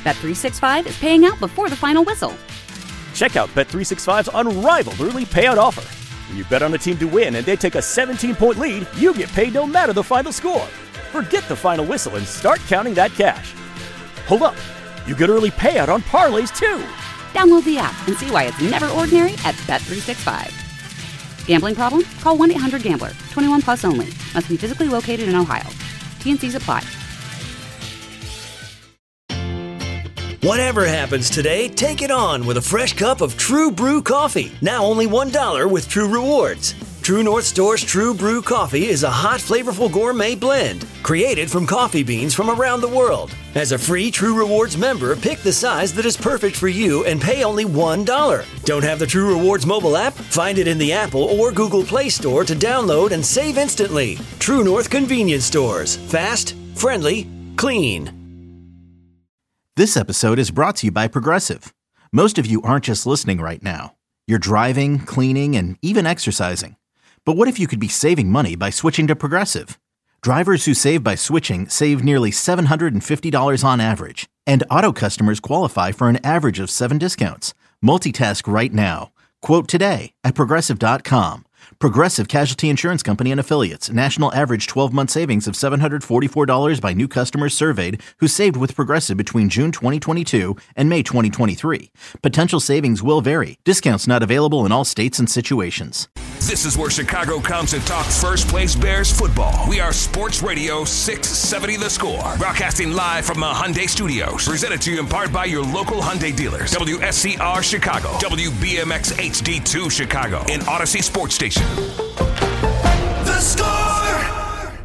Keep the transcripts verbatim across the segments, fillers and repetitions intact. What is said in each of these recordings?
Bet three sixty-five is paying out before the final whistle. Check out Bet three sixty-five's unrivaled early payout offer. When you bet on a team to win and they take a seventeen-point lead, you get paid no matter the final score. Forget the final whistle and start counting that cash. Hold up. You get early payout on parlays, too. Download the app and see why it's never ordinary at Bet three sixty-five. Gambling problem? Call one eight hundred gambler. twenty-one plus only. Must be physically located in Ohio. T N Cs apply. Whatever happens today, take it on with a fresh cup of True Brew coffee. Now only one dollar with True Rewards. True North Store's True Brew coffee is a hot, flavorful gourmet blend created from coffee beans from around the world. As a free True Rewards member, pick the size that is perfect for you and pay only one dollar. Don't have the True Rewards mobile app? Find it in the Apple or Google Play Store to download and save instantly. True North Convenience Stores. Fast, friendly, clean. This episode is brought to you by Progressive. Most of you aren't just listening right now. You're driving, cleaning, and even exercising. But what if you could be saving money by switching to Progressive? Drivers who save by switching save nearly seven hundred fifty dollars on average. And auto customers qualify for an average of seven discounts. Multitask right now. Quote today at Progressive dot com. Progressive Casualty Insurance Company and Affiliates. National average twelve-month savings of seven hundred forty-four dollars by new customers surveyed who saved with Progressive between June twenty twenty-two and May twenty twenty-three. Potential savings will vary. Discounts not available in all states and situations. This is where Chicago comes to talk first place Bears football. We are Sports Radio six seventy The Score. Broadcasting live from the Hyundai Studios. Presented to you in part by your local Hyundai dealers. W S C R Chicago. W B M X H D two Chicago. And Odyssey Sports Station. The Score!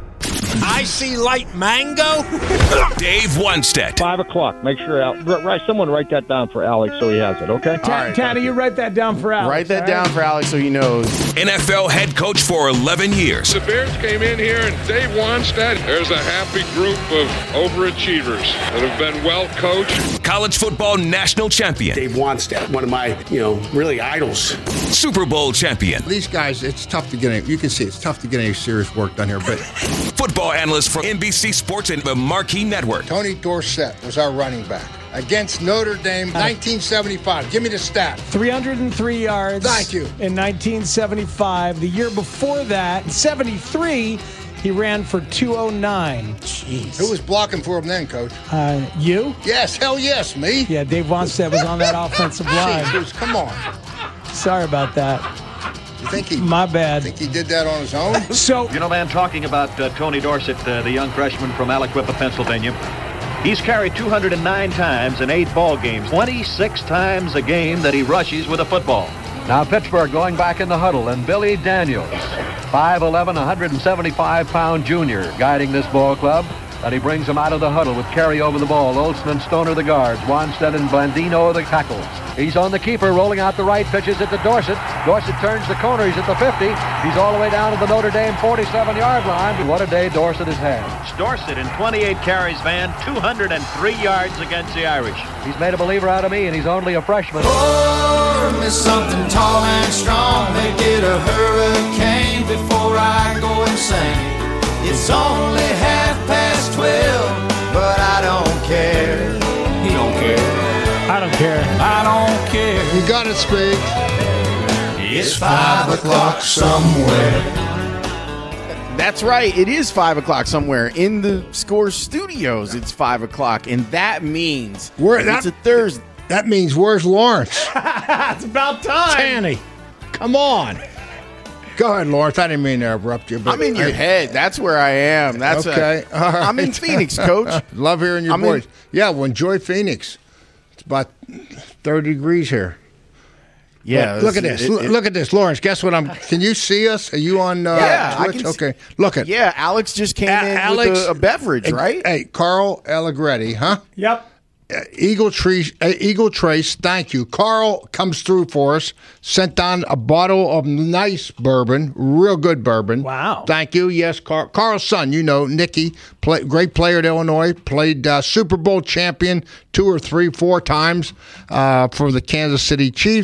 I see light mango. Dave Wannstedt. Five o'clock. Make sure, Al- right, someone write that down for Alex so he has it, okay? Ta- right, Taddy, you write that down for Alex. Write that right? down for Alex so he knows. N F L head coach for eleven years. The Bears came in here, and Dave Wannstedt, there's a happy group of overachievers that have been well coached. College football national champion. Dave Wannstedt, one of my, you know, really idols. Super Bowl champion. These guys, it's tough to get any, you can see it's tough to get any serious work done here, but... Football analyst for N B C Sports and the Marquee Network. Tony Dorsett was our running back against Notre Dame, nineteen seventy-five. Give me the stat. three hundred three yards. Thank you. In nineteen seventy-five. The year before that, in seventy-three, he ran for two oh nine. Jeez. Who was blocking for him then, Coach? Uh, you? Yes, hell yes, me. Yeah, Dave Wannstedt was on that offensive line. Jeez, come on. Sorry about that. You think he? My bad. Think he did that on his own? So, you know, man, talking about uh, Tony Dorsett, uh, the young freshman from Aliquippa, Pennsylvania, he's carried two hundred nine times in eight ball games, twenty-six times a game that he rushes with a football. Now Pittsburgh going back in the huddle, and Billy Daniels, five eleven, one hundred seventy-five pound junior, guiding this ball club. And he brings them out of the huddle with Carey over the ball. Olsen and Stoner the guards. Wannstedt and Blandino the tackles. He's on the keeper, rolling out the right, pitches it to Dorsett. Dorsett turns the corner. He's at the fifty. He's all the way down to the Notre Dame forty-seven-yard line. What a day Dorsett has had. Dorsett in twenty-eight carries, Van, two hundred three yards against the Irish. He's made a believer out of me, and he's only a freshman. Pour me something tall and strong. Make it a hurricane before I go insane. It's only half past twelve, but I don't care. He don't care. I don't care. I don't care. You got it, Speak. It's five o'clock somewhere. That's right. It is five o'clock somewhere in the Score Studios. It's five o'clock, and that means Where, it's that, a Thursday. That means where's Lawrence? It's about time. Tanny, come on. Go ahead, Lawrence. I didn't mean to interrupt you. But I'm in your I, head. That's where I am. That's okay. A, All right. I'm in Phoenix, Coach. Love hearing your I'm voice. In, yeah, well, enjoy Phoenix. It's about thirty degrees here. Yeah. Look, look at this. It, it, look at this, Lawrence. Guess what? I'm. Can you see us? Are you on uh, yeah, Twitch? I okay. Look at. Yeah, Alex just came a- in Alex, with a, a beverage, right? Hey, Carl Allegretti, huh? Yep. Uh, Eagle Tree, uh, Eagle Trace, thank you. Carl comes through for us, sent down a bottle of nice bourbon, real good bourbon. Wow. Thank you. Yes, Carl. Carl's son, you know, Nicky, play, great player at Illinois, played uh, Super Bowl champion two or three, four times uh, for the Kansas City Chiefs.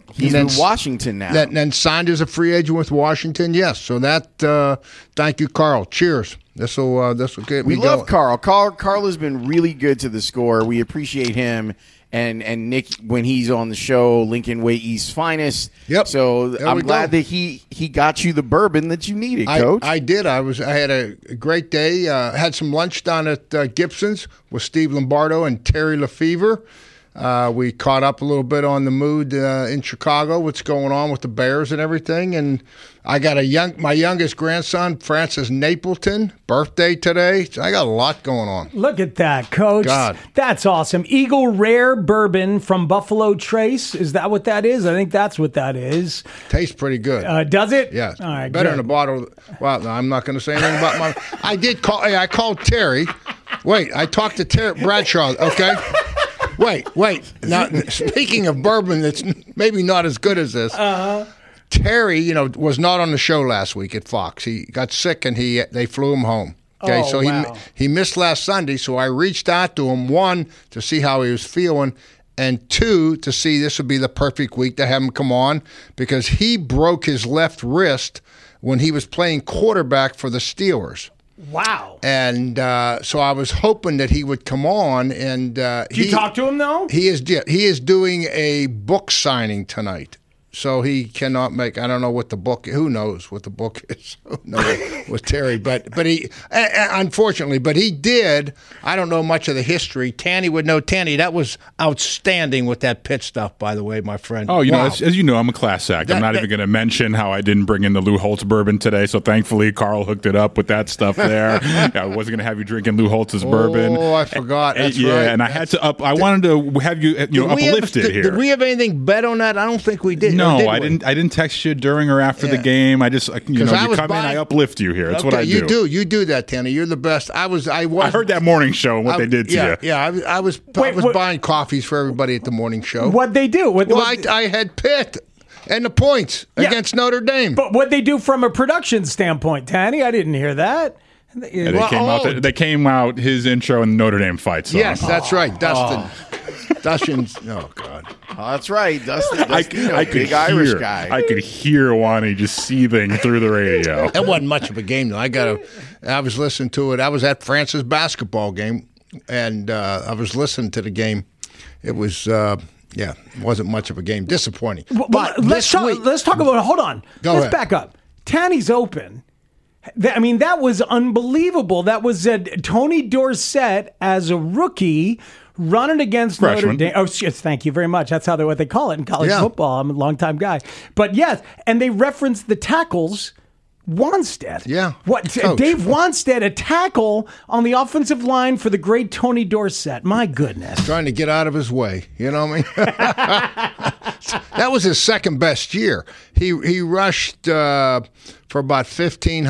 He's in Washington now. That, and signed as a free agent with Washington. Yes. So that. Uh, thank you, Carl. Cheers. This will. Uh, this will get we me. We love going. Carl. Carl. Carl has been really good to the Score. We appreciate him. And and Nick, when he's on the show, Lincoln Way East's finest. Yep. So There I'm we glad go. that he he got you the bourbon that you needed, I, Coach. I did. I was. I had a great day. Uh, had some lunch down at uh, Gibson's with Steve Lombardo and Terry Lefevre. Uh, we caught up a little bit on the mood uh, in Chicago, what's going on with the Bears and everything. And I got a young, my youngest grandson, Francis Napleton, birthday today. So I got a lot going on. Look at that, Coach. God. That's awesome. Eagle Rare Bourbon from Buffalo Trace. Is that what that is? I think that's what that is. Tastes pretty good. Uh, does it? Yeah. All right, Better good. in a bottle. Well, no, I'm not going to say anything about my. I did call. I called Terry. Wait, I talked to Terry Bradshaw. Okay. Wait, wait. Now, speaking of bourbon, that's maybe not as good as this. Uh-huh. Terry, you know, was not on the show last week at Fox. He got sick and he they flew him home. Okay, Oh, so wow. he he missed last Sunday. So I reached out to him, one, to see how he was feeling, and two, to see this would be the perfect week to have him come on because he broke his left wrist when he was playing quarterback for the Steelers. Wow. And uh, so I was hoping that he would come on. And uh, Did you he, talk to him, though? He is he is doing a book signing tonight. So he cannot make. I don't know what the book. Who knows what the book is? Who knows with Terry? But but he uh, unfortunately, but he did. I don't know much of the history. Tanny would know. Tanny, that was outstanding with that pit stuff. By the way, my friend. Oh, you Wow. know, as, as you know, I'm a class act. That- I'm not that- even going to mention how I didn't bring in the Lou Holtz bourbon today. So thankfully, Carl hooked it up with that stuff there. I wasn't going to have you drinking Lou Holtz's bourbon. Oh, I forgot. That's yeah, right. and I had to up. I wanted to have you, you know, Did we have- uplifted did, here. Did we have anything bet on that? I don't think we did. No, Or did I we? didn't. I didn't text you during or after the Yeah. game. I just, like, you 'Cause know, I you was come in, buying- I uplift you here. That's what I Okay, do. You do. You do that, Tanner. You're the best. I was. I was. I heard that morning show and what I- they did to yeah, you. Yeah, I, was- I was. I Wait, was what- buying coffees for everybody at the morning show. What'd they do? What, Well, what- I, I had Pitt and the points Yeah. against Notre Dame. But what'd they do from a production standpoint, Tanny? I didn't hear that. Yeah, they Well, came out. oh. They came out his intro and Notre Dame fight song. Yes, that's right, Dustin. Dustin's. Oh God. Oh, that's right, Dustin. I, Dustin, you know, I could big hear. Irish guy. I could hear Wani just seething through the radio. That wasn't much of a game, though. I got to. I was listening to it. I was at France's basketball game, and uh, I was listening to the game. It was. Uh, Yeah, it wasn't much of a game. Disappointing. Well, But let's this talk. week- Let's talk about. Hold on. Go let's ahead. back up. Tanny's open. Th- I mean, that was unbelievable. That was uh, Tony Dorsett as a rookie running against Freshman. Notre Dame. Oh, yes, thank you very much. That's how they what they call it in college Yeah. football. I'm a longtime guy, but yes, and they referenced the tackles. Wanstead. Yeah. What? Coach. Dave Wanstead, a tackle on the offensive line for the great Tony Dorsett. My goodness. Trying to get out of his way. You know what I mean? That was his second best year. He he rushed uh, for about fifteen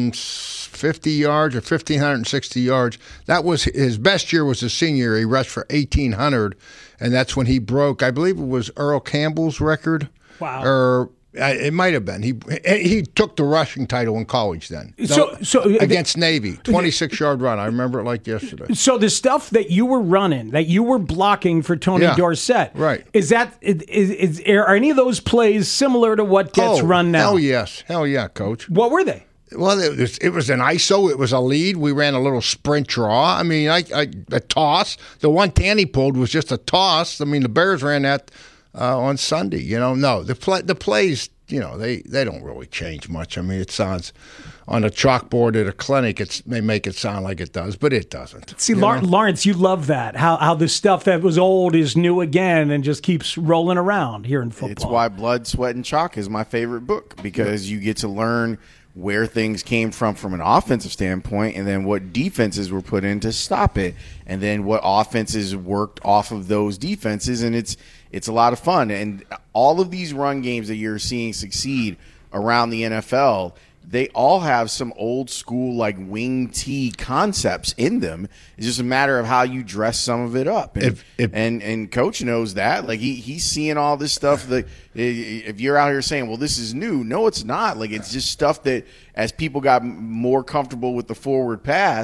fifty yards or fifteen sixty yards. That was his best year was his senior year. He rushed for eighteen hundred, and that's when he broke, I believe it was Earl Campbell's record. Wow. Or uh, it might have been. He he took the rushing title in college then. So- so- uh, against Navy, twenty-six yard run. I remember it like yesterday. So the stuff that you were running, that you were blocking for Tony Yeah, Dorsett, right. Is that is, is are any of those plays similar to what gets oh, run now? Hell yes, hell yeah, coach. What were they? Well, it was, it was an I S O. It was a lead. We ran a little sprint draw. I mean, I, I a toss. The one Tanny pulled was just a toss. I mean, the Bears ran that uh, on Sunday. You know, no, the play, the plays. You know, they, they don't really change much. I mean, it sounds on a chalkboard at a clinic. It's they make it sound like it does, but it doesn't. See, you Lar- know? Lawrence, you love that. How how the stuff that was old is new again and just keeps rolling around here in football. It's why Blood, Sweat, and Chalk is my favorite book because you get to learn where things came from from an offensive standpoint and then what defenses were put in to stop it and then what offenses worked off of those defenses, and it's it's a lot of fun. And all of these run games that you're seeing succeed around the N F L, they all have some old school like wing tee concepts in them. It's just a matter of how you dress some of it up. And If- if- and, and Coach knows that. Like he he's seeing all this stuff that if you're out here saying, well, this is new, no, it's not. Like it's just stuff that as people got more comfortable with the forward pass,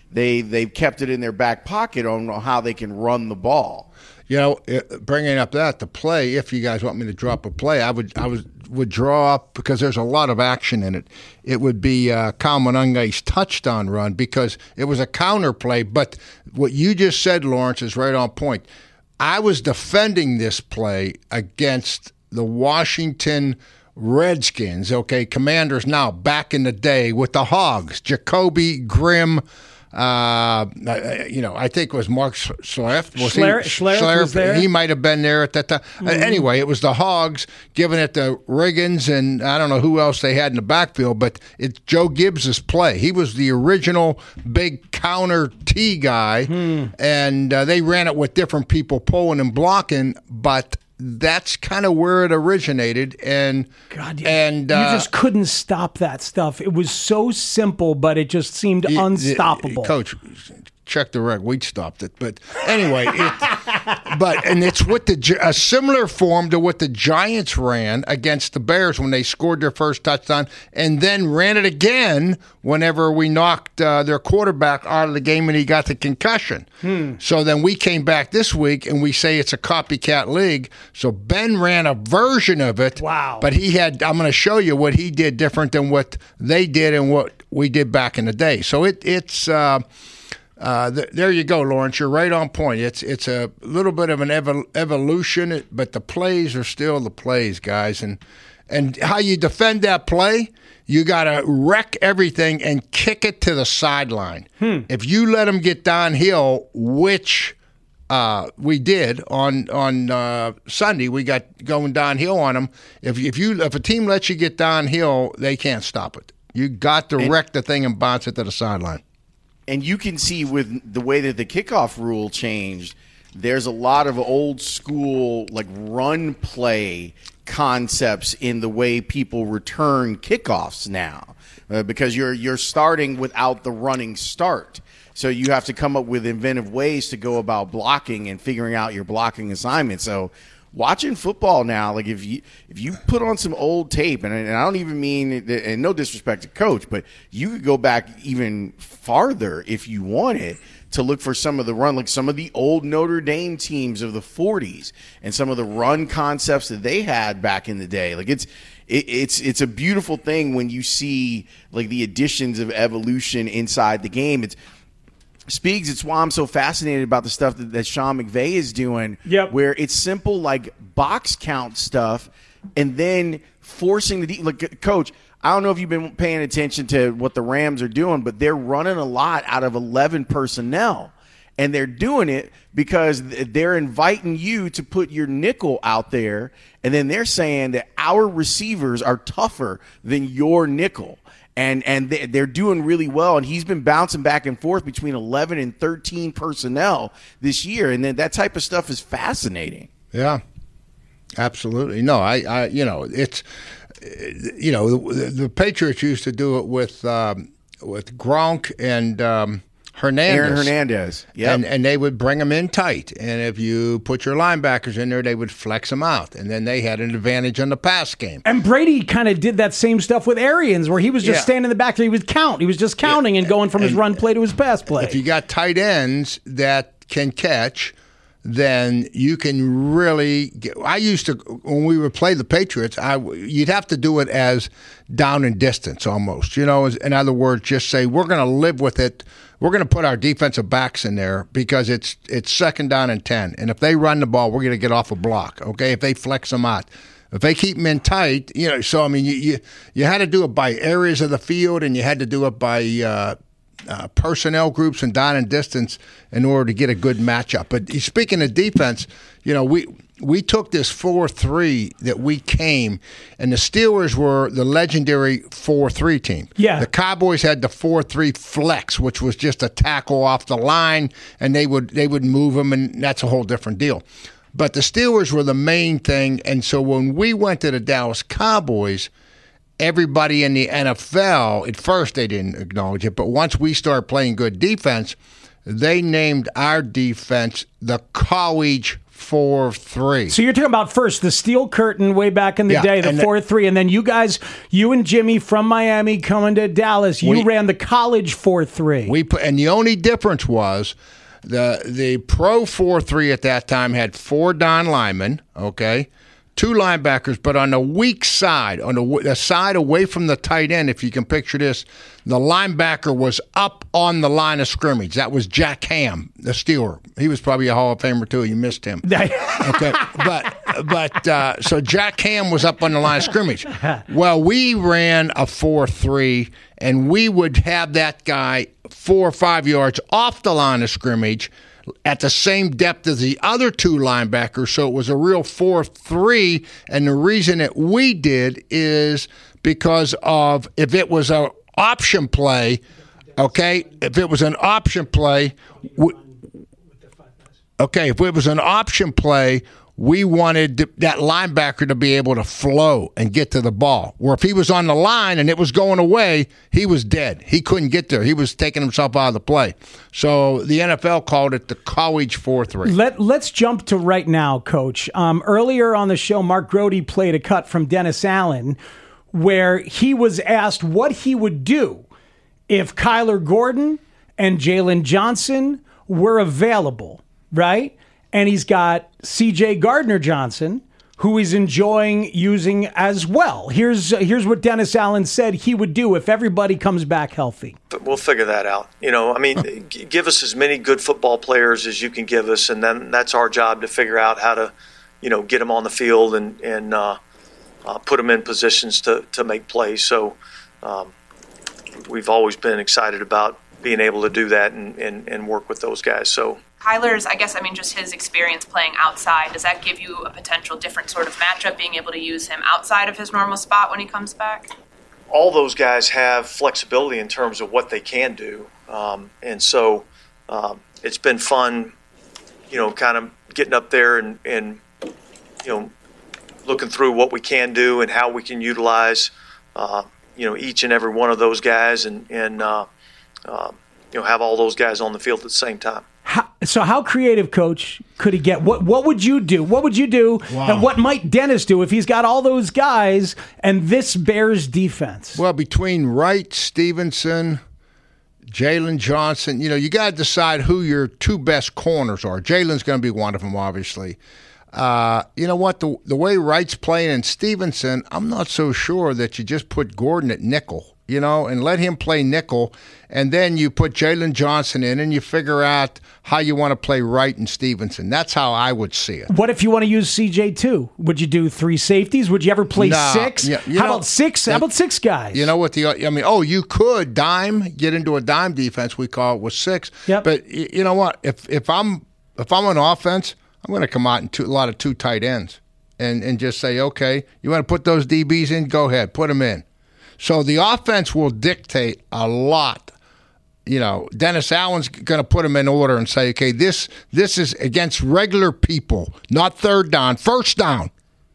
they they've kept it in their back pocket on how they can run the ball. You know, bringing up that the play. If you guys want me to drop a play, I would I would would draw up because there's a lot of action in it. It would be uh, Kyle Monanga's touchdown run because it was a counter play. But what you just said, Lawrence, is right on point. I was defending this play against the Washington Redskins, okay, Commanders now, back in the day with the Hogs, Jacoby, Grimm, uh, you know, I think it was Mark Schlereth. Was Schler- he, Schlereth Schlereth, was there? He might have been there at that time. Mm-hmm. Uh, anyway, it was the Hogs giving it to Riggins, and I don't know who else they had in the backfield, but it's Joe Gibbs' play. He was the original big counter T guy, Hmm. and uh, they ran it with different people pulling and blocking, but that's kind of where it originated, and God, you, and you uh, just couldn't stop that stuff. It was so simple, but it just seemed it- unstoppable. it- Coach, check the reg. We stopped it, but anyway, it, but and it's what the Gi- a similar form to what the Giants ran against the Bears when they scored their first touchdown, and then ran it again whenever we knocked uh, their quarterback out of the game and he got the concussion. Hmm. So then we came back this week and we say it's a copycat league. So Ben ran a version of it. Wow. But he had, I'm going to show you what he did different than what they did and what we did back in the day. So it it's, uh, uh, th- there you go, Lawrence. You're right on point. It's it's a little bit of an evol- evolution, but the plays are still the plays, guys. And, and how you defend that play, you got to wreck everything and kick it to the sideline. Hmm. If you let them get downhill, which uh, we did on on uh, Sunday, we got going downhill on them. If if you if a team lets you get downhill, they can't stop it. You got to And- wreck the thing and bounce it to the sideline. And you can see with the way that the kickoff rule changed, there's a lot of old school like run play concepts in the way people return kickoffs now, uh, because you're you're starting without the running start. So you have to come up with inventive ways to go about blocking and figuring out your blocking assignment. So watching football now, like if you if you put on some old tape, and, and I don't even mean, and no disrespect to Coach, but you could go back even farther if you wanted to look for some of the run, like some of the old Notre Dame teams of the forties and some of the run concepts that they had back in the day. Like it's it, it's it's a beautiful thing when you see like the additions of evolution inside the game. It's Speaks, it's why I'm so fascinated about the stuff that, that Sean McVay is doing, Yep. where it's simple like box count stuff and then forcing the – like, Coach, I don't know if you've been paying attention to what the Rams are doing, but they're running a lot out of eleven personnel. And they're doing it because they're inviting you to put your nickel out there, and then they're saying that our receivers are tougher than your nickel. And and they're doing really well, and he's been bouncing back and forth between eleven and thirteen personnel this year, and then that type of stuff is fascinating. Yeah, absolutely. No, I, I you know, it's, you know, the, the Patriots used to do it with um, with Gronk and um, Hernandez. Aaron Hernandez, yeah, and and they would bring them in tight, and if you put your linebackers in there, they would flex them out, and then they had an advantage on the pass game. And Brady kind of did that same stuff with Arians, where he was just Yeah. standing in the back there. He would count. He was just counting and going from his And- run play to his pass play. If you got tight ends that can catch, then you can really get, I used to, when we would play the Patriots, I, you'd have to do it as down and distance almost. You know, in other words, just say, we're going to live with it. We're going to put our defensive backs in there because it's it's second down and ten. And if they run the ball, we're going to get off a block, okay, if they flex them out. If they keep them in tight, you know, so, I mean, you, you, you had to do it by areas of the field, and you had to do it by uh, uh, personnel groups and down and distance in order to get a good matchup. But speaking of defense, you know, we we took this four three that we came, and the Steelers were the legendary four three team. Yeah. The Cowboys had the four three flex, which was just a tackle off the line, and they would they would move them, and that's a whole different deal. But the Steelers were the main thing, and so when we went to the Dallas Cowboys, everybody in the N F L, at first they didn't acknowledge it, but once we started playing good defense, they named our defense the college four three. So you're talking about first the steel curtain way back in the Yeah, day, the and the- four three, and then you guys, you and Jimmy from Miami coming to Dallas, you We- ran the college four three. We put, and the only difference was the the pro four three at that time had four Don linemen, okay, two linebackers, but on the weak side, on the, the side away from the tight end, if you can picture this, the linebacker was up on the line of scrimmage. That was Jack Ham, the Steeler. He was probably a Hall of Famer too. You missed him. Okay, but but uh, so Jack Ham was up on the line of scrimmage. Well, we ran a four three, and we would have that guy four or five yards off the line of scrimmage at the same depth as the other two linebackers, so it was a real four three, and the reason that we did is because of if it was an option play, okay, if it was an option play, we, okay, if it was an option play, we wanted that linebacker to be able to flow and get to the ball. Where if he was on the line and it was going away, he was dead. He couldn't get there. He was taking himself out of the play. So the N F L called it the college four three. Let, let's jump to right now, Coach. Um, earlier on the show, Mark Grody played a cut from Dennis Allen where he was asked what he would do if Kyler Gordon and Jalen Johnson were available, right? And he's got C J Gardner-Johnson, who he's enjoying using as well. Here's uh, here's what Dennis Allen said he would do if everybody comes back healthy. We'll figure that out. You know, I mean, g- give us as many good football players as you can give us, and then that's our job to figure out how to, you know, get them on the field and and uh, uh, put them in positions to to make plays. So um, we've always been excited about being able to do that and, and, and work with those guys. So. Kyler's, I guess, I mean, just his experience playing outside, does that give you a potential different sort of matchup, being able to use him outside of his normal spot when he comes back? All those guys have flexibility in terms of what they can do. Um, and so um, it's been fun, you know, kind of getting up there and, and, you know, looking through what we can do and how we can utilize, uh, you know, each and every one of those guys and, and uh, uh, you know, have all those guys on the field at the same time. How, so how creative, Coach, could he get? What What would you do? What would you do? Wow. And what might Dennis do if he's got all those guys and this Bears defense? Well, between Wright, Stevenson, Jalen Johnson, you know, you got to decide who your two best corners are. Jalen's going to be one of them, obviously. Uh, you know what? The, the way Wright's playing and Stevenson, I'm not so sure that you just put Gordon at nickel, you know, and let him play nickel, and then you put Jalen Johnson in and you figure out how you want to play Wright and Stevenson. That's how I would see it. What if you want to use C J too? Would you do three safeties? Would you ever play Nah, six? yeah, you How know- about six? How about six guys? You know what the I mean? Oh, you could dime get into a dime defense. We call it with six. Yep. But y- you know what? If if I'm if I'm on offense, I'm going to come out in two, a lot of two tight ends and and just say, okay, you want to put those D Bs in? Go ahead, put them in. So the offense will dictate a lot. You know, Dennis Allen's going to put them in order and say, okay, this this is against regular people, not third down, first down.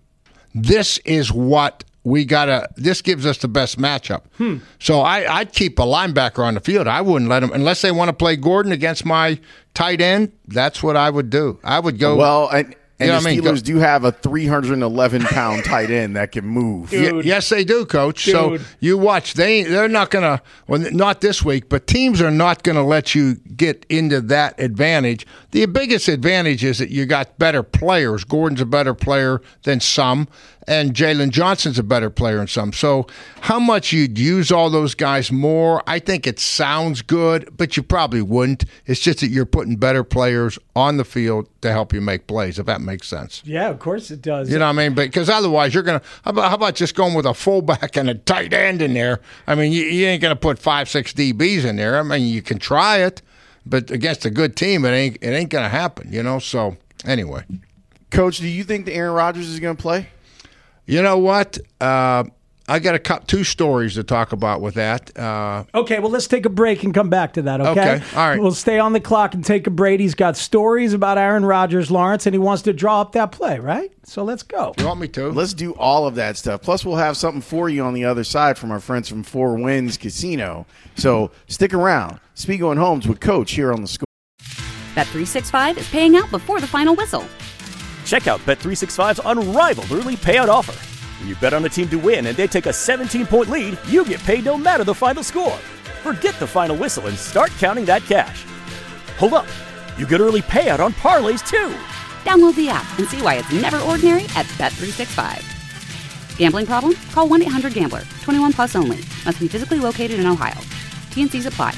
This is what we got to – this gives us the best matchup. Hmm. So I, I'd keep a linebacker on the field. I wouldn't let him – unless they want to play Gordon against my tight end, that's what I would do. I would go – Well, and, and You know the what I mean? Steelers do have a three hundred eleven pound tight end that can move. Y- yes, they do, Coach. Dude. So you watch. They they're not gonna. Well, not this week, but teams are not gonna let you get into that advantage. The biggest advantage is that you got better players. Gordon's a better player than some, and Jalen Johnson's a better player than some. So how much you'd use all those guys more? I think it sounds good, but you probably wouldn't. It's just that you're putting better players on the field to help you make plays. If that makes sense. Yeah, of course it does. You know what I mean? Because otherwise, you're going to – how about, how about just going with a fullback and a tight end in there? I mean, you, you ain't going to put five, six D Bs in there. I mean, you can try it, but against a good team, it ain't it ain't going to happen, you know? So, anyway. Coach, do you think that Aaron Rodgers is going to play? You know what? Uh, I got a couple, two stories to talk about with that. Uh, Okay, well, let's take a break and come back to that, okay? Okay, all right. We'll stay on the clock and take a break. He's got stories about Aaron Rodgers, Lawrence, and he wants to draw up that play, right? So let's go. You want me to? Let's do all of that stuff. Plus, we'll have something for you on the other side from our friends from Four Winds Casino. So stick around. Spiegel and Holmes with Coach here on the Score. Bet three sixty-five is paying out before the final whistle. Check out Bet three sixty-five's unrivaled early payout offer. When you bet on a team to win and they take a seventeen-point lead, you get paid no matter the final score. Forget the final whistle and start counting that cash. Hold up. You get early payout on parlays, too. Download the app and see why it's never ordinary at Bet three sixty-five. Gambling problem? Call one eight hundred gambler. twenty-one plus only. Must be physically located in Ohio. T N Cs apply.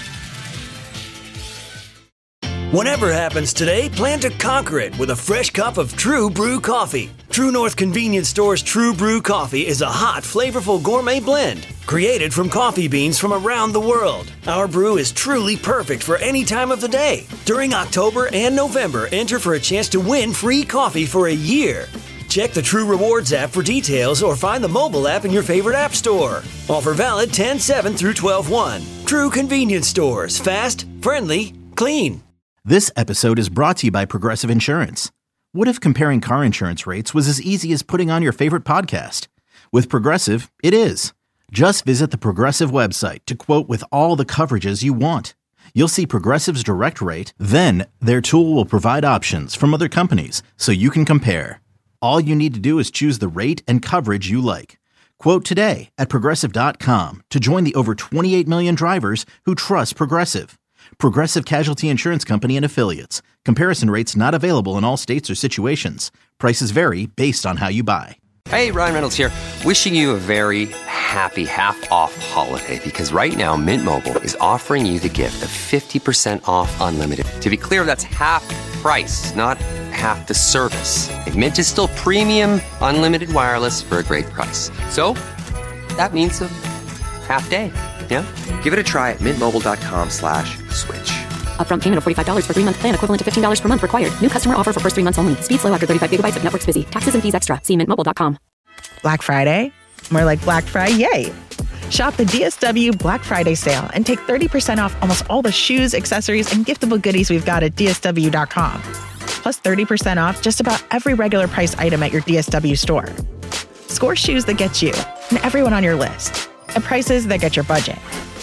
Whatever happens today, plan to conquer it with a fresh cup of True Brew coffee. True North Convenience Store's True Brew coffee is a hot, flavorful gourmet blend created from coffee beans from around the world. Our brew is truly perfect for any time of the day. During October and November, enter for a chance to win free coffee for a year. Check the True Rewards app for details or find the mobile app in your favorite app store. Offer valid ten seven through twelve one. True Convenience Stores. Fast, friendly, clean. This episode is brought to you by Progressive Insurance. What if comparing car insurance rates was as easy as putting on your favorite podcast? With Progressive, it is. Just visit the Progressive website to quote with all the coverages you want. You'll see Progressive's direct rate, then their tool will provide options from other companies so you can compare. All you need to do is choose the rate and coverage you like. Quote today at Progressive dot com to join the over twenty-eight million drivers who trust Progressive. Progressive Casualty Insurance Company and Affiliates. Comparison rates not available in all states or situations. Prices vary based on how you buy. Hey, Ryan Reynolds here. Wishing you a very happy half-off holiday because right now Mint Mobile is offering you the gift of fifty percent off unlimited. To be clear, that's half price, not half the service. And Mint is still premium unlimited wireless for a great price. So that means a half day. Yeah? Give it a try at mintmobile.com slash switch. Upfront payment of forty-five dollars for three-month plan equivalent to fifteen dollars per month required. New customer offer for first three months only. Speed slow after thirty-five gigabytes if network's busy. Taxes and fees extra. See mint mobile dot com. Black Friday? More like Black Friday, yay! Shop the D S W Black Friday sale and take thirty percent off almost all the shoes, accessories, and giftable goodies we've got at D S W dot com. Plus thirty percent off just about every regular price item at your D S W store. Score shoes that get you and everyone on your list at prices that get your budget.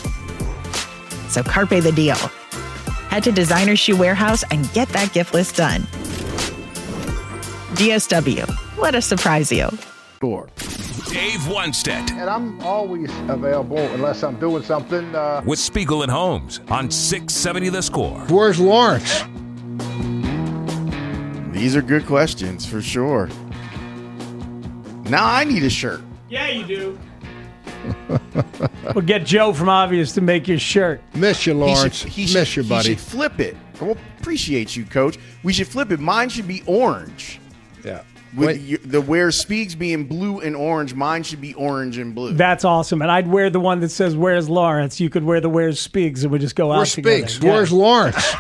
So carpe the deal. Head to Designer Shoe Warehouse and get that gift list done. D S W. Let us surprise you. Dave Wannstedt. And I'm always available unless I'm doing something. Uh... With Spiegel and Holmes on six seventy The Score. Where's Lawrence? These are good questions for sure. Now I need a shirt. Yeah, you do. We'll get Joe from Obvious to make your shirt. Miss you, Lawrence. He should, he Miss should, you, buddy. He should flip it. We'll appreciate you, Coach. We should flip it. Mine should be orange. Yeah. With you, the where Speaks being blue and orange, mine should be orange and blue. That's awesome. And I'd wear the one that says, "Where's Lawrence?" You could wear the "Where's Speaks," and we just go out Where's together. Speaks? Yeah. Where's Lawrence?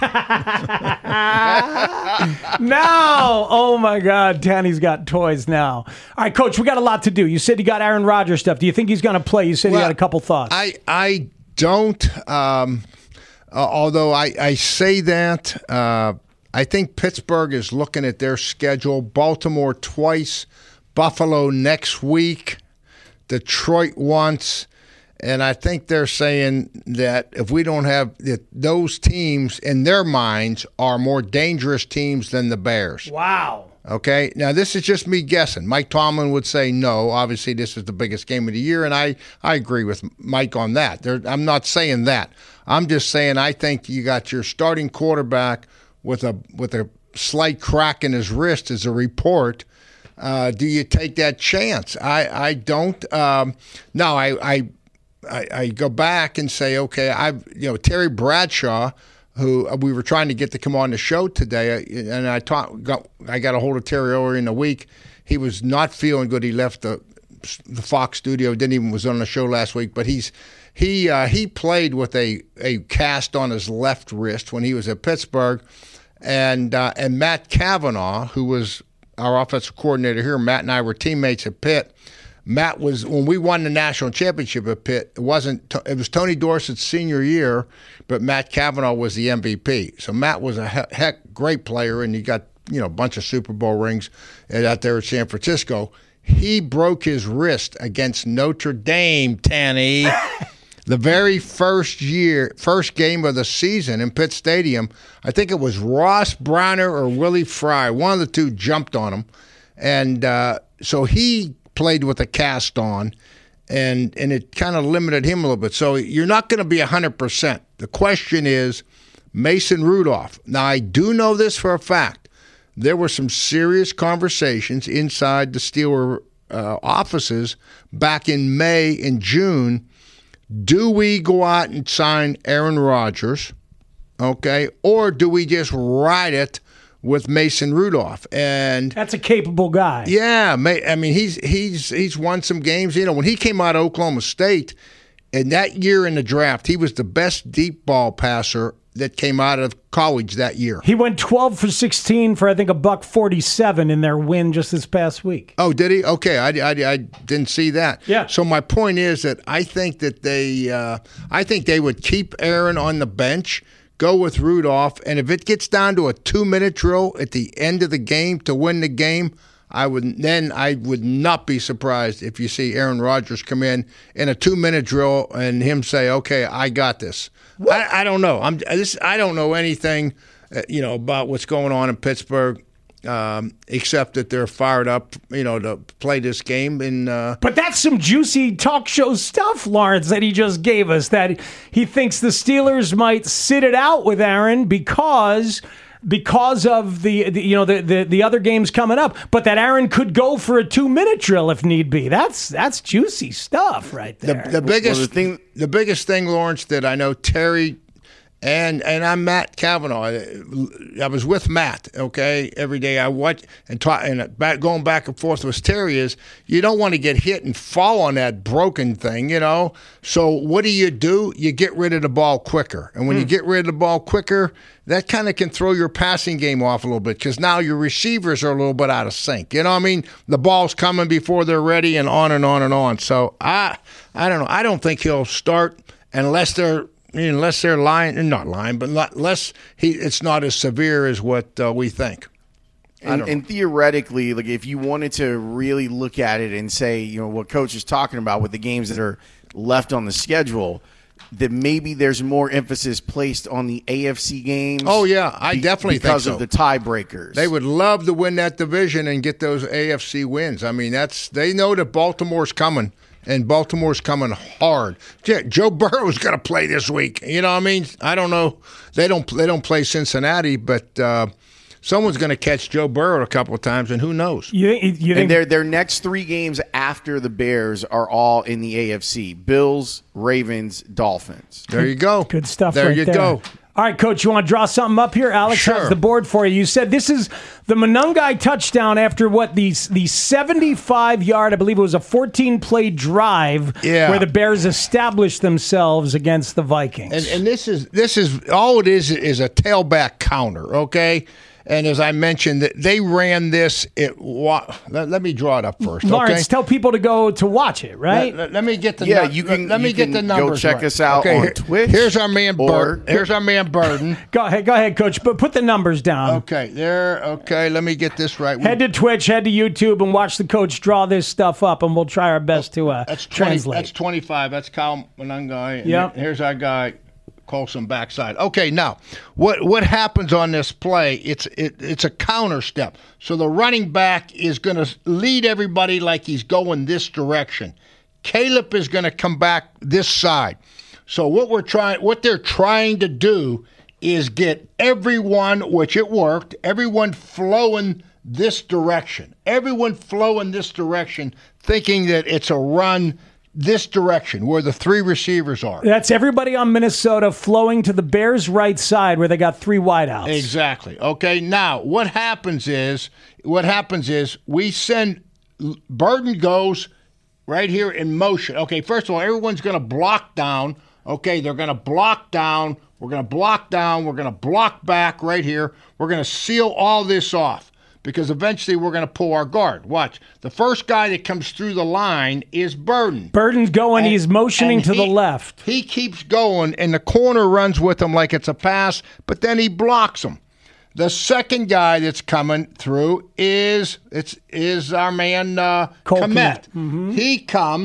Now, oh my God, Danny's got toys now. All right, Coach, we got a lot to do. You said you got Aaron Rodgers stuff. Do you think he's going to play? You said well, you had a couple thoughts. I I don't. Um, uh, although I I say that. Uh, I think Pittsburgh is looking at their schedule. Baltimore twice, Buffalo next week, Detroit once, and I think they're saying that if we don't have that, those teams in their minds are more dangerous teams than the Bears. Wow. Okay, now this is just me guessing. Mike Tomlin would say no. Obviously, this is the biggest game of the year, and I, I agree with Mike on that. There, I'm not saying that. I'm just saying I think you got your starting quarterback with a with a slight crack in his wrist as a report. Uh, do you take that chance? I, I don't. Um, no, I, I I I go back and say, okay, I've you know Terry Bradshaw, who we were trying to get to come on the show today, and I talk, got I got a hold of Terry earlier in the week. He was not feeling good. He left the the Fox studio. Didn't even was on the show last week, but he's. He uh, he played with a, a cast on his left wrist when he was at Pittsburgh, and uh, and Matt Cavanaugh, who was our offensive coordinator here, Matt and I were teammates at Pitt. Matt was when we won the national championship at Pitt. It wasn't it was Tony Dorsett's senior year, but Matt Cavanaugh was the M V P. So Matt was a heck great player, and he got you know a bunch of Super Bowl rings out there at San Francisco. He broke his wrist against Notre Dame, Tanny. the very first year, first game of the season in Pitt Stadium, I think it was Ross Bronner or Willie Fry. One of the two jumped on him. And uh, so he played with a cast on, and, and it kind of limited him a little bit. So you're not going to be one hundred percent. The question is Mason Rudolph. Now, I do know this for a fact. There were some serious conversations inside the Steeler uh, offices back in May and June. Do we go out and sign Aaron Rodgers, okay, or do we just ride it with Mason Rudolph? And that's a capable guy. Yeah, I mean he's he's he's won some games. You know, when he came out of Oklahoma State, and that year in the draft, he was the best deep ball passer that came out of college that year. He went twelve for sixteen for, I think, a buck forty-seven in their win just this past week. Oh, did he? Okay, I, I, I didn't see that. Yeah. So my point is that I think that they, uh, I think they would keep Aaron on the bench, go with Rudolph, and if it gets down to a two-minute drill at the end of the game to win the game, I would then I would not be surprised if you see Aaron Rodgers come in in a two-minute drill and him say, "Okay, I got this." I, I don't know. I'm this. I don't know anything, uh, you know, about what's going on in Pittsburgh, um, except that they're fired up, you know, to play this game. And uh, but that's some juicy talk show stuff, Lawrence, that he just gave us. That he thinks the Steelers might sit it out with Aaron because. Because of the, the you know the, the the other games coming up, but that Aaron could go for a two minute drill if need be. That's that's juicy stuff right there. The, the biggest well, the thing, the biggest thing, Lawrence, that I know Terry and and I'm Matt Cavanaugh. I was with Matt, okay, every day. I watch and talk and back, going back and forth with Terry is you don't want to get hit and fall on that broken thing, you know. So what do you do? You get rid of the ball quicker, and when mm. you get rid of the ball quicker, that kind of can throw your passing game off a little bit because now your receivers are a little bit out of sync. You know what I mean? The ball's coming before they're ready, and on and on and on. So I, I don't know. I don't think he'll start unless they're unless they're lying, not lying, but not, unless he it's not as severe as what uh, we think. And, and theoretically, like if you wanted to really look at it and say, you know, what Coach is talking about with the games that are left on the schedule, that maybe there's more emphasis placed on the A F C games. Oh, yeah, I be, definitely think because so. of the tiebreakers. They would love to win that division and get those A F C wins. I mean, that's they know that Baltimore's coming, and Baltimore's coming hard. Joe Burrow's going to play this week. You know what I mean? I don't know. They don't they don't play Cincinnati, but uh, someone's going to catch Joe Burrow a couple of times, and who knows? You, you think- and their their next three games after the Bears are all in the A F C: Bills, Ravens, Dolphins. There you go. Good stuff. There right you there. go. All right, Coach, you want to draw something up here? Alex Sure. has the board for you. You said this is the Monangai touchdown after what, the, the seventy-five-yard, I believe it was a fourteen-play drive Yeah. where the Bears established themselves against the Vikings. And, and this is this is all it is is a tailback counter, okay? And as I mentioned, they ran this. It, let, let me draw it up first. Lawrence, okay? tell people to go to watch it, right? Let, let, let me get the Yeah, nu- you can- Let me you get can the go numbers. check right. us out okay, on here- Twitch Here's our man. or- Bur- here's our man Burden. Go ahead, go ahead, Coach. But put the numbers down. Okay, there. Okay, let me get this right. Head to Twitch, head to YouTube, and watch the coach draw this stuff up, and we'll try our best to uh, That's twenty, translate. That's twenty-five. That's Kyle Monangai. Yep. Here's our guy, Colson backside. Okay, now what what happens on this play? It's it, it's a counter step. So the running back is going to lead everybody like he's going this direction. Caleb is going to come back this side. So what we're trying, what they're trying to do is get everyone, which it worked, everyone flowing this direction. Everyone flowing this direction, thinking that it's a run this direction where the three receivers are. That's everybody on Minnesota flowing to the Bears' right side where they got three wideouts. Exactly. Okay, now what happens is, what happens is we send, Burden goes right here in motion. Okay, first of all, everyone's going to block down. Okay, they're going to block down. We're going to block down. We're going to block back right here. We're going to seal all this off because eventually we're going to pull our guard. Watch. The first guy that comes through the line is Burden. Burden's going. And- he's motioning and to he- the left. He keeps going, and the corner runs with him like it's a pass, but then he blocks him. The second guy that's coming through is it's is our man uh, Cole Kmet. Kmet. Mhm. He comes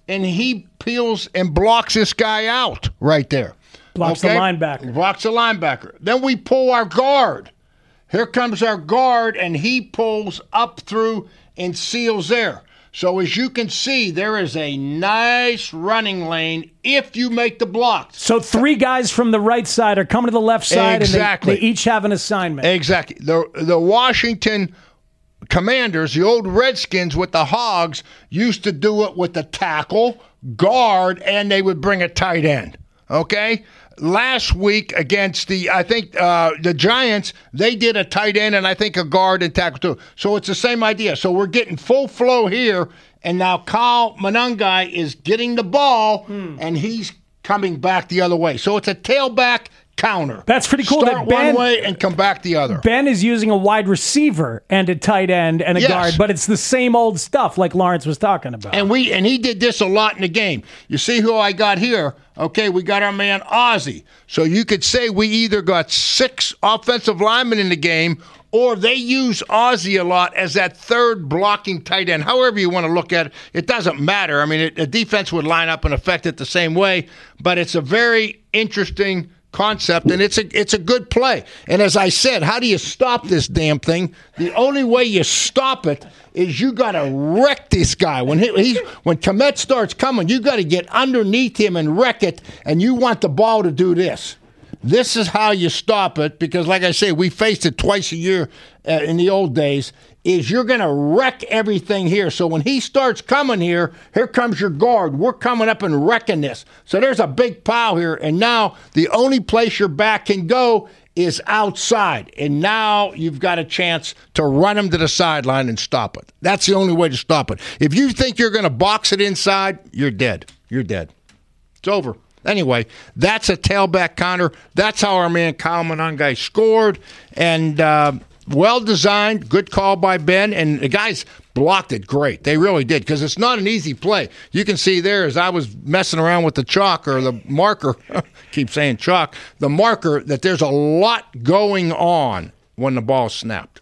and he peels and blocks this guy out right there. Blocks okay? the linebacker. Blocks the linebacker. Then we pull our guard. Here comes our guard, and he pulls up through and seals there. So as you can see, there is a nice running lane if you make the blocks. So three guys from the right side are coming to the left side, exactly. and they, they each have an assignment. Exactly. The the Washington Commanders, the old Redskins with the Hogs, used to do it with the tackle, guard, and they would bring a tight end. Okay? Last week against the, I think, uh, the Giants, they did a tight end and I think a guard and tackle too. So it's the same idea. So we're getting full flow here, and now Kyle Monangai is getting the ball, hmm. and he's coming back the other way. So it's a tailback counter. That's pretty cool. Start that Ben, one way and come back the other. Ben is using a wide receiver and a tight end and a yes. guard, but it's the same old stuff like Lawrence was talking about. And we and he did this a lot in the game. You see who I got here? Okay, we got our man Ozzie. So you could say we either got six offensive linemen in the game, or they use Ozzie a lot as that third blocking tight end. However you want to look at it, it doesn't matter. I mean, it, a defense would line up and affect it the same way, but it's a very interesting concept, and it's a it's a good play. And as I said, how do you stop this damn thing? The only way you stop it is you got to wreck this guy. When he, he when Kmet starts coming, you got to get underneath him and wreck it, and you want the ball to do this. This is how you stop it, because like I say, we faced it twice a year uh, in the old days, is you're going to wreck everything here. So when he starts coming here, here comes your guard. We're coming up and wrecking this. So there's a big pile here, and now the only place your back can go is outside. And now you've got a chance to run him to the sideline and stop it. That's the only way to stop it. If you think you're going to box it inside, you're dead. You're dead. It's over. Anyway, that's a tailback counter. That's how our man Kyle Monangai scored. And uh, well-designed, good call by Ben. And the guys blocked it great. They really did, because it's not an easy play. You can see there, as I was messing around with the chalk or the marker, keep saying chalk, the marker, that there's a lot going on when the ball snapped.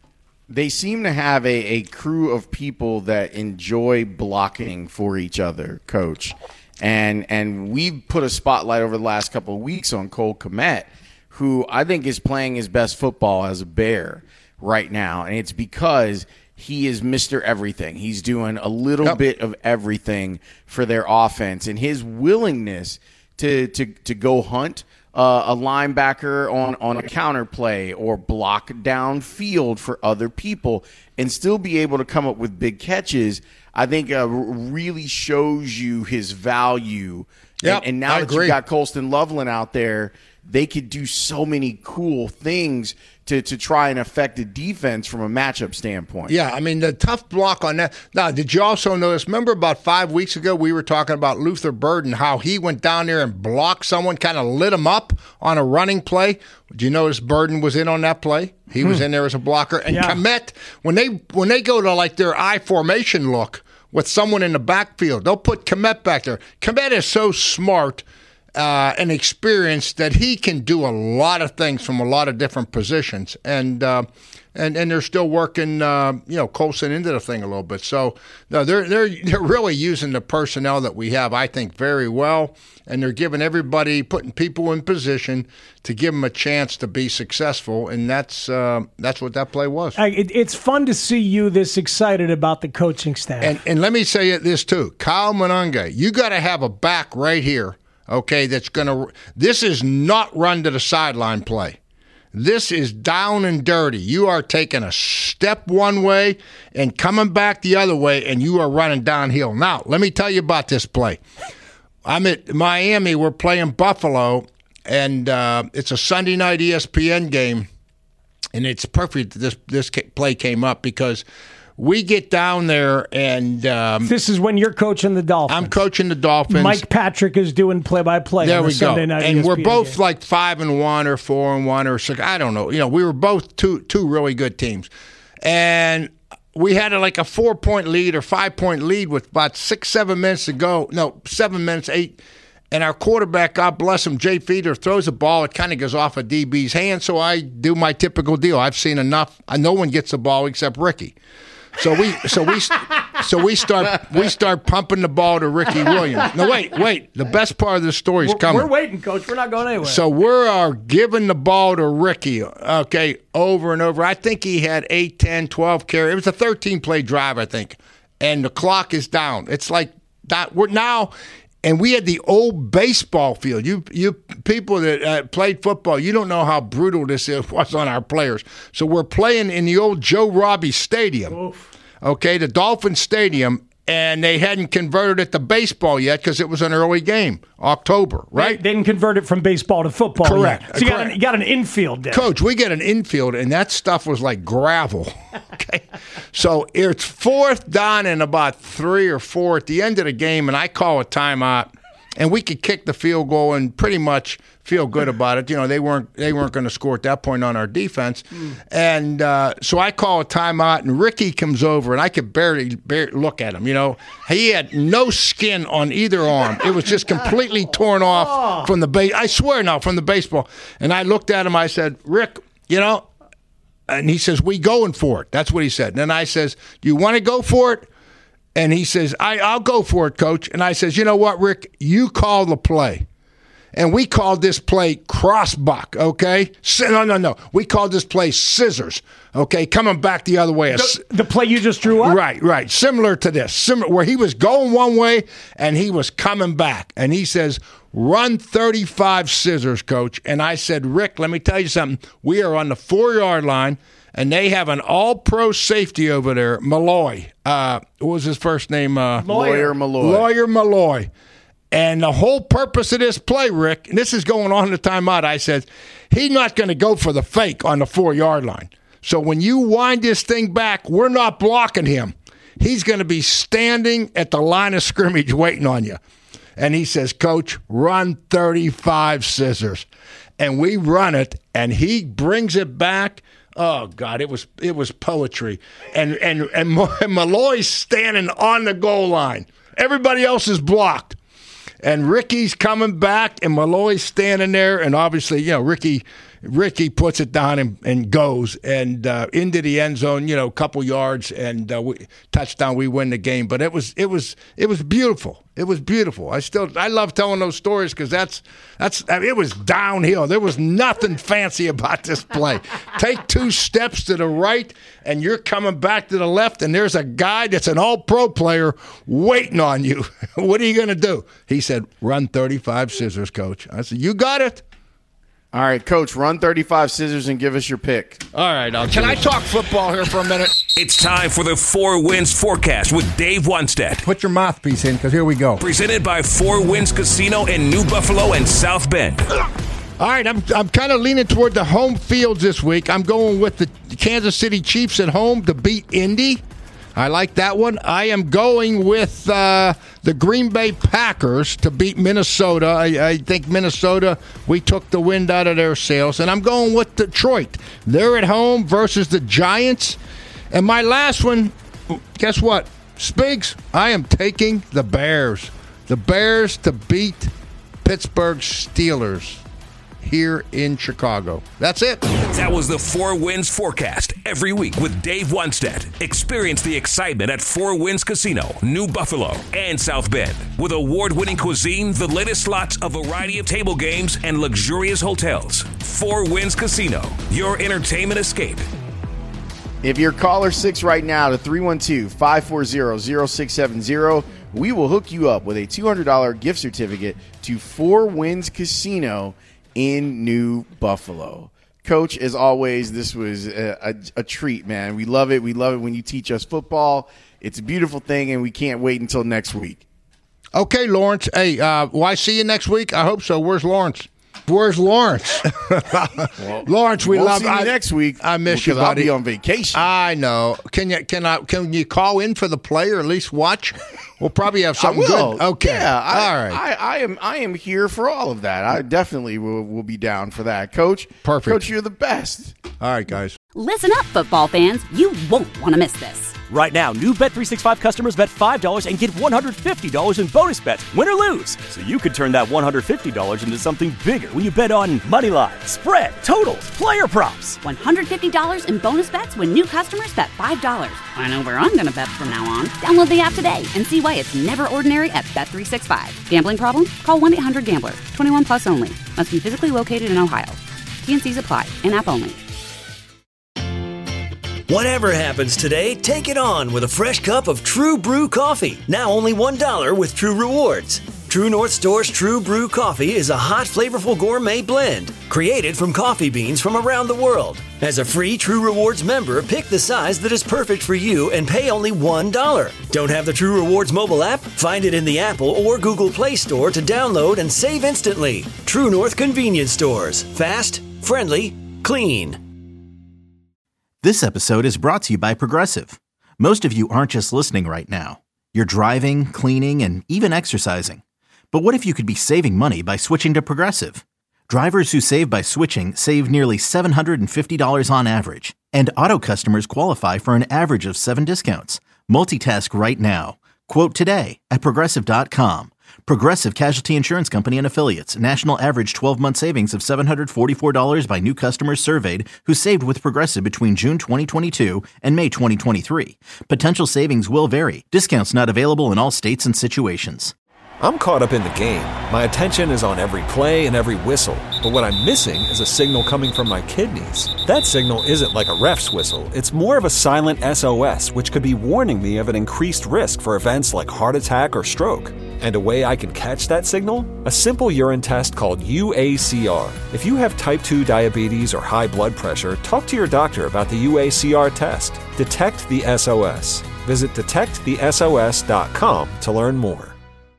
They seem to have a, a crew of people that enjoy blocking for each other, Coach. And and we've put a spotlight over the last couple of weeks on Cole Kmet, who I think is playing his best football as a Bear right now. And it's because he is Mister Everything. He's doing a little yep. bit of everything for their offense. And his willingness to to, to go hunt uh, a linebacker on, on a counter play or block downfield for other people and still be able to come up with big catches, I think uh, really shows you his value. Yep, and, and now I that agree. you got Colston Loveland out there, they could do so many cool things to, to try and affect the defense from a matchup standpoint. Yeah, I mean, the tough block on that. Now, did you also notice, remember about five weeks ago we were talking about Luther Burden, how he went down there and blocked someone, kind of lit him up on a running play? Do you notice Burden was in on that play? He hmm. was in there as a blocker. And yeah. Kmet, when they when they go to like their I formation look with someone in the backfield, they'll put Kmet back there. Kmet is so smart uh, and experienced that he can do a lot of things from a lot of different positions. And uh, and and they're still working, uh, you know, Colson into the thing a little bit. So no, they're they're they're really using the personnel that we have, I think, very well. And they're giving everybody, putting people in position to give them a chance to be successful, and that's uh, that's what that play was. I, it, it's fun to see you this excited about the coaching staff. And and let me say it this too, Kyle Monangai, you got to have a back right here, okay? That's gonna. This is not run to the sideline play. This is down and dirty. You are taking a step one way and coming back the other way, and you are running downhill. Now, let me tell you about this play. I'm at Miami. We're playing Buffalo, and uh, it's a Sunday night E S P N game, and it's perfect that this this play came up because we get down there, and um, this is when you're coaching the Dolphins. I'm coaching the Dolphins. Mike Patrick is doing play-by-play. There on the we Sunday go, night and E S P N we're both game. like five and one, or four and one, or six. I don't know. You know, we were both two two really good teams, and we had a, like a four-point lead or five-point lead with about six, seven minutes to go. No, seven minutes, eight. And our quarterback, God bless him, Jay Feeder, throws a ball. It kind of goes off a D B's hand, so I do my typical deal. I've seen enough. No one gets the ball except Ricky. So we, so we, so we start we start pumping the ball to Ricky Williams. No, wait, wait. The best part of the story is We're, coming. we're waiting, Coach. We're not going anywhere. So we're uh, giving the ball to Ricky, okay, over and over. I think he had eight, ten, twelve carries. It was a thirteen-play drive, I think. And the clock is down. It's like that. We're now, and we had the old baseball field. You you people that uh, played football, you don't know how brutal this is, was on our players. So we're playing in the old Joe Robbie Stadium, Oof. okay, the Dolphin Stadium. And they hadn't converted it to baseball yet because it was an early game, October, right? They didn't convert it from baseball to football Correct. yet. So you got, an, you got an infield there. Coach, we get an infield, and that stuff was like gravel. Okay, so it's fourth down and about three or four at the end of the game, and I call a timeout, and we could kick the field goal and pretty much feel good about it. You know, they weren't they weren't going to score at that point on our defense. Mm. And uh, so I call a timeout, and Ricky comes over, and I could barely, barely look at him. You know, he had no skin on either arm. It was just completely torn off from the base. I swear now, from the baseball. And I looked at him. I said, Rick, you know, and he says, we going for it. That's what he said. And then I says, do you want to go for it? And he says, I, I'll go for it, Coach. And I says, you know what, Rick, you call the play. And we called this play crossbuck, okay? No, no, no. We called this play scissors, okay? Coming back the other way. The, the play you just drew up? Right, right. Similar to this. Similar, where he was going one way and he was coming back. And he says, run thirty-five scissors, Coach. And I said, Rick, let me tell you something. We are on the four-yard line, and they have an all-pro safety over there, Malloy. Uh, what was his first name? Uh, Lawyer Malloy. Lawyer Malloy. And the whole purpose of this play, Rick, and this is going on in the timeout, I said, he's not going to go for the fake on the four-yard line. So when you wind this thing back, we're not blocking him. He's going to be standing at the line of scrimmage waiting on you. And he says, Coach, run thirty-five scissors. And we run it, and he brings it back. Oh, God, it was it was poetry. And, and, and Malloy's standing on the goal line. Everybody else is blocked. And Ricky's coming back, and Malloy's standing there, and obviously, you know, Ricky Ricky puts it down and, and goes and uh, into the end zone, you know, a couple yards and uh, we, touchdown. We win the game. But it was it was it was beautiful. It was beautiful. I still I love telling those stories because that's that's it was downhill. There was nothing fancy about this play. Take two steps to the right, and you're coming back to the left, and there's a guy that's an all-pro player waiting on you. What are you going to do? He said, "Run thirty-five scissors, Coach." I said, "You got it." All right, Coach, run thirty-five scissors and give us your pick. All right. I'll Can I talk football here for a minute? It's time for the Four Winds Forecast with Dave Wannstedt. Put your mouthpiece in, because here we go. Presented by Four Winds Casino in New Buffalo and South Bend. All right, I'm I'm kind of leaning toward the home fields this week. I'm going with the Kansas City Chiefs at home to beat Indy. I like that one. I am going with uh, the Green Bay Packers to beat Minnesota. I, I think Minnesota, we took the wind out of their sails. And I'm going with Detroit. They're at home versus the Giants. And my last one, guess what? Spigs, I am taking the Bears. The Bears to beat Pittsburgh Steelers here in Chicago. That's it. That was the Four Winds Forecast every week with Dave Wannstedt. Experience the excitement at Four Winds Casino, New Buffalo, and South Bend. With award-winning cuisine, the latest slots, a variety of table games, and luxurious hotels. Four Winds Casino, your entertainment escape. If you're caller six right now to three one two, five four zero, zero six seven zero, we will hook you up with a two hundred dollars gift certificate to Four Winds Casino in New Buffalo. Coach, as always, this was a, a, a treat, man. We love it. We love it when you teach us football. It's a beautiful thing, and we can't wait until next week. Okay, Lawrence. Hey, uh, will I see you next week? I hope so. Where's Lawrence? Where's Lawrence? Well, Lawrence, we won't love see you I, next week. I miss you, buddy. I'll be on vacation. I know. Can you can I can you call in for the play or at least watch? We'll probably have something I will. good. Okay. Yeah, I, all right. I, I am I am here for all of that. I definitely will, will be down for that, Coach. Perfect. Coach, you're the best. All right, guys. Listen up, football fans. You won't want to miss this. Right now, new Bet three sixty-five customers bet five dollars and get one hundred fifty dollars in bonus bets, win or lose. So you could turn that one hundred fifty dollars into something bigger when you bet on money line, spread, totals, player props. one hundred fifty dollars in bonus bets when new customers bet five dollars. I know where I'm going to bet from now on. Download the app today and see why it's never ordinary at Bet three sixty-five. Gambling problem? Call one eight hundred gambler. twenty-one plus only. Must be physically located in Ohio. T N Cs apply. In-app only. Whatever happens today, take it on with a fresh cup of True Brew coffee. Now only one dollar with True Rewards. True North Store's True Brew coffee is a hot, flavorful gourmet blend created from coffee beans from around the world. As a free True Rewards member, pick the size that is perfect for you and pay only one dollar. Don't have the True Rewards mobile app? Find it in the Apple or Google Play Store to download and save instantly. True North Convenience Stores. Fast, friendly, clean. This episode is brought to you by Progressive. Most of you aren't just listening right now. You're driving, cleaning, and even exercising. But what if you could be saving money by switching to Progressive? Drivers who save by switching save nearly seven hundred fifty dollars on average. And auto customers qualify for an average of seven discounts. Multitask right now. Quote today at Progressive dot com. Progressive Casualty Insurance Company and Affiliates. National average twelve-month savings of seven hundred forty-four dollars by new customers surveyed who saved with Progressive between June twenty twenty-two and May twenty twenty-three. Potential savings will vary. Discounts not available in all states and situations. I'm caught up in the game. My attention is on every play and every whistle. But what I'm missing is a signal coming from my kidneys. That signal isn't like a ref's whistle. It's more of a silent S O S, which could be warning me of an increased risk for events like heart attack or stroke. And a way I can catch that signal? A simple urine test called U A C R. If you have type two diabetes or high blood pressure, talk to your doctor about the U A C R test. Detect the S O S. Visit detect the S O S dot com to learn more.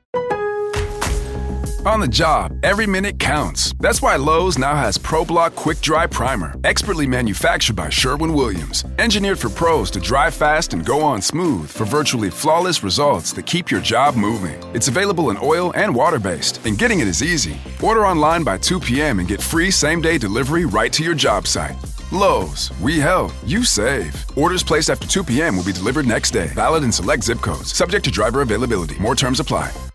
On the job, every minute counts. That's why Lowe's now has ProBlock Quick Dry Primer, expertly manufactured by Sherwin-Williams. Engineered for pros to dry fast and go on smooth for virtually flawless results that keep your job moving. It's available in oil and water-based, and getting it is easy. Order online by two p.m. and get free same-day delivery right to your job site. Lowe's, we help, you save. Orders placed after two p.m. will be delivered next day. Valid in select zip codes. Subject to driver availability. More terms apply.